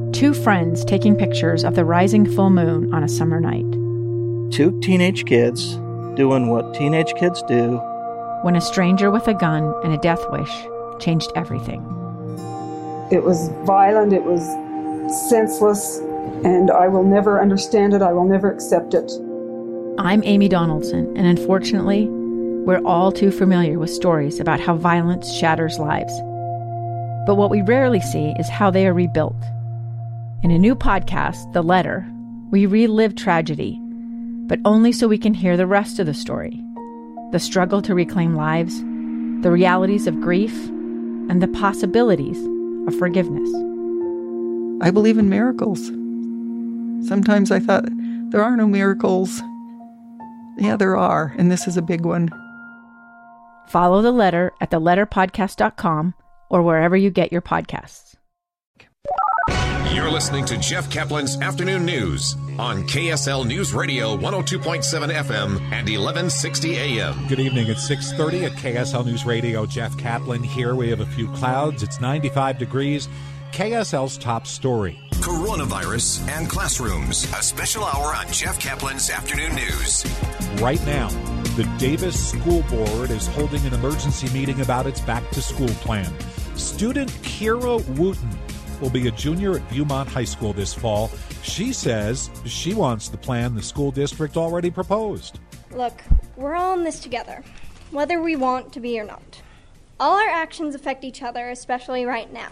Two friends taking pictures of the rising full moon on a summer night. Two teenage kids doing what teenage kids do. When a stranger with a gun and a death wish changed everything. It was violent, it was senseless, and I will never understand it, I will never accept it. I'm Amy Donaldson, and unfortunately, we're all too familiar with stories about how violence shatters lives. But what we rarely see is how they are rebuilt. In a new podcast, The Letter, we relive tragedy, but only so we can hear the rest of the story. The struggle to reclaim lives, the realities of grief, and the possibilities of forgiveness. I believe in miracles. Sometimes I thought, there are no miracles. Yeah, there are, and this is a big one. Follow The Letter at theletterpodcast.com or wherever you get your podcasts. You're listening to Jeff Kaplan's Afternoon News on KSL News Radio 102.7 FM and 1160 AM. Good evening. It's 6:30 at KSL News Radio. Jeff Kaplan here. We have a few clouds. It's 95 degrees. KSL's top story. Coronavirus and classrooms. A special hour on Jeff Kaplan's Afternoon News. Right now, the Davis School Board is holding an emergency meeting about its back-to-school plan. Student Kira Wooten will be a junior at Viewmont High School this fall. She says she wants the plan the school district already proposed. Look, we're all in this together, whether we want to be or not. All our actions affect each other, especially right now.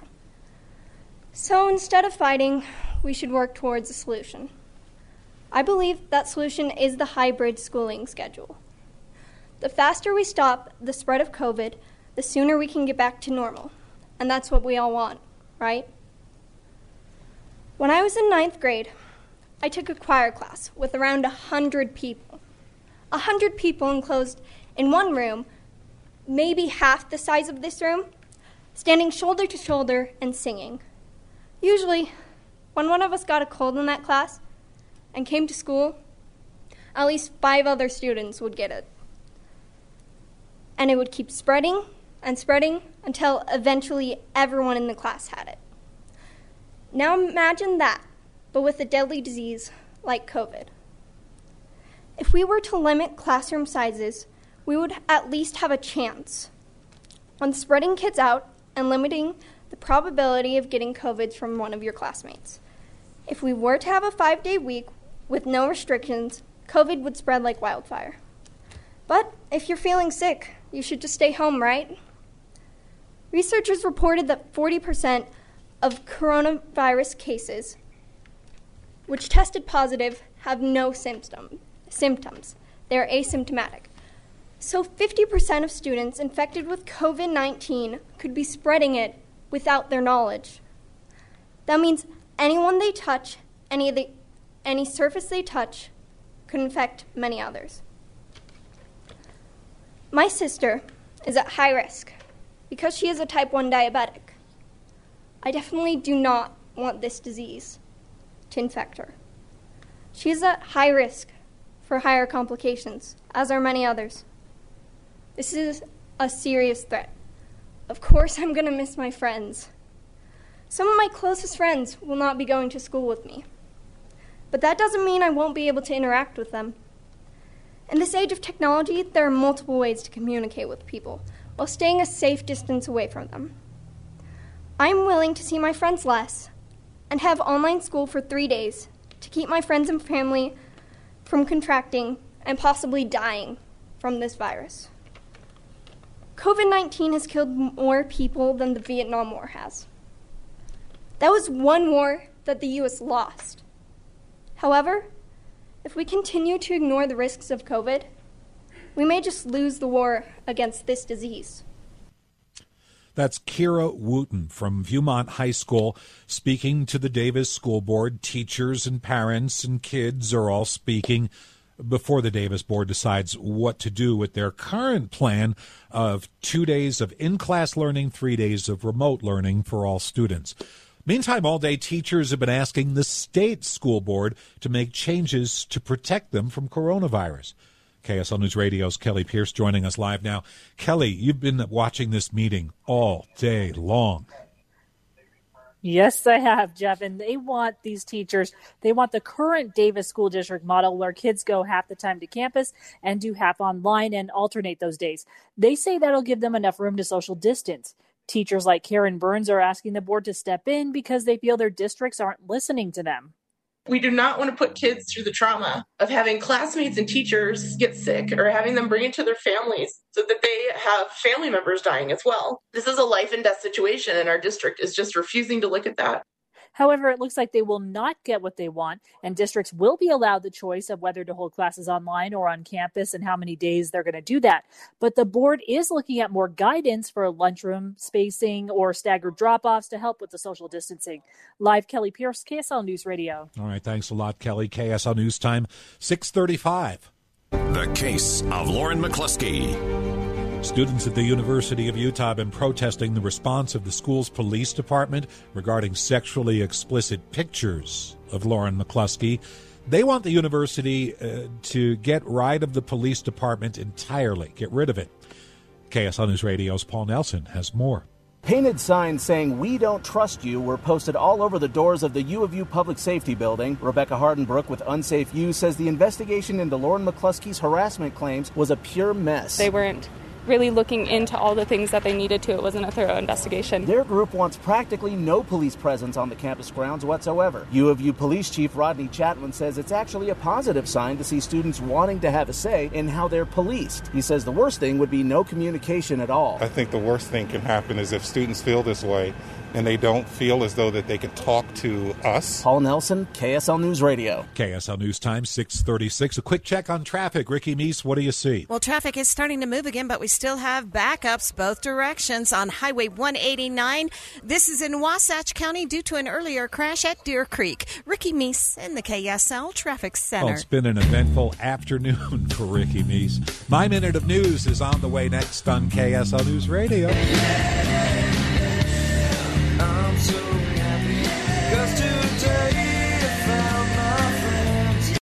So instead of fighting, we should work towards a solution. I believe that solution is the hybrid schooling schedule. The faster we stop the spread of COVID, the sooner we can get back to normal. And that's what we all want, right? When I was in 9th grade, I took a choir class with around 100 people. 100 people enclosed in one room, maybe half the size of this room, standing shoulder to shoulder and singing. Usually, when one of us got a cold in that class and came to school, at least 5 other students would get it. And it would keep spreading and spreading until eventually everyone in the class had it. Now imagine that, but with a deadly disease like COVID. If we were to limit classroom sizes, we would at least have a chance on spreading kids out and limiting the probability of getting COVID from one of your classmates. If we were to have a 5-day week with no restrictions, COVID would spread like wildfire. But if you're feeling sick, you should just stay home, right? Researchers reported that 40% of coronavirus cases which tested positive have no symptoms. They are asymptomatic. So 50% of students infected with COVID-19 could be spreading it without their knowledge. That means anyone they touch, any surface they touch, could infect many others. My sister is at high risk because she is a type 1 diabetic. I definitely do not want this disease to infect her. She is at high risk for higher complications, as are many others. This is a serious threat. Of course, I'm going to miss my friends. Some of my closest friends will not be going to school with me. But that doesn't mean I won't be able to interact with them. In this age of technology, there are multiple ways to communicate with people while staying a safe distance away from them. I'm willing to see my friends less and have online school for 3 days to keep my friends and family from contracting and possibly dying from this virus. COVID-19 has killed more people than the Vietnam War has. That was one war that the U.S. lost. However, if we continue to ignore the risks of COVID, we may just lose the war against this disease. That's Kira Wooten from Viewmont High School speaking to the Davis School Board. Teachers and parents and kids are all speaking before the Davis Board decides what to do with their current plan of 2 days of in-class learning, 3 days of remote learning for all students. Meantime, all day teachers have been asking the state school board to make changes to protect them from coronavirus. KSL News Radio's Kelly Pierce joining us live now. Kelly, you've been watching this meeting all day long. Yes, I have, Jeff. And they want these teachers, they want the current Davis School District model where kids go half the time to campus and do half online and alternate those days. They say that'll give them enough room to social distance. Teachers like Karen Burns are asking the board to step in because they feel their districts aren't listening to them. We do not want to put kids through the trauma of having classmates and teachers get sick or having them bring it to their families so that they have family members dying as well. This is a life and death situation, and our district is just refusing to look at that. However, it looks like they will not get what they want, and districts will be allowed the choice of whether to hold classes online or on campus and how many days they're going to do that. But the board is looking at more guidance for lunchroom spacing or staggered drop-offs to help with the social distancing. Live, Kelly Pierce, KSL News Radio. All right, thanks a lot, Kelly. KSL News Time, 6:35. The case of Lauren McCluskey. Students at the University of Utah have been protesting the response of the school's police department regarding sexually explicit pictures of Lauren McCluskey. They want the university to get rid of the police department entirely, get rid of it. KSL News Radio's Paul Nelson has more. Painted signs saying, "We don't trust you," were posted all over the doors of the U of U Public Safety Building. Rebecca Hardenbrook with Unsafe U says the investigation into Lauren McCluskey's harassment claims was a pure mess. They weren't really looking into all the things that they needed to. It wasn't a thorough investigation. Their group wants practically no police presence on the campus grounds whatsoever. U of U Police Chief Rodney Chatwin says it's actually a positive sign to see students wanting to have a say in how they're policed. He says the worst thing would be no communication at all. I think the worst thing can happen is if students feel this way and they don't feel as though that they can talk to us. Paul Nelson, KSL News Radio. KSL News Time, 6:36. A quick check on traffic. Ricky Meese, what do you see? Well, traffic is starting to move again, but we still have backups both directions on Highway 189. This is in Wasatch County due to an earlier crash at Deer Creek. Ricky Meese in the KSL Traffic Center. Well, it's been an eventful afternoon for Ricky Meese. My Minute of News is on the way next on KSL News Radio.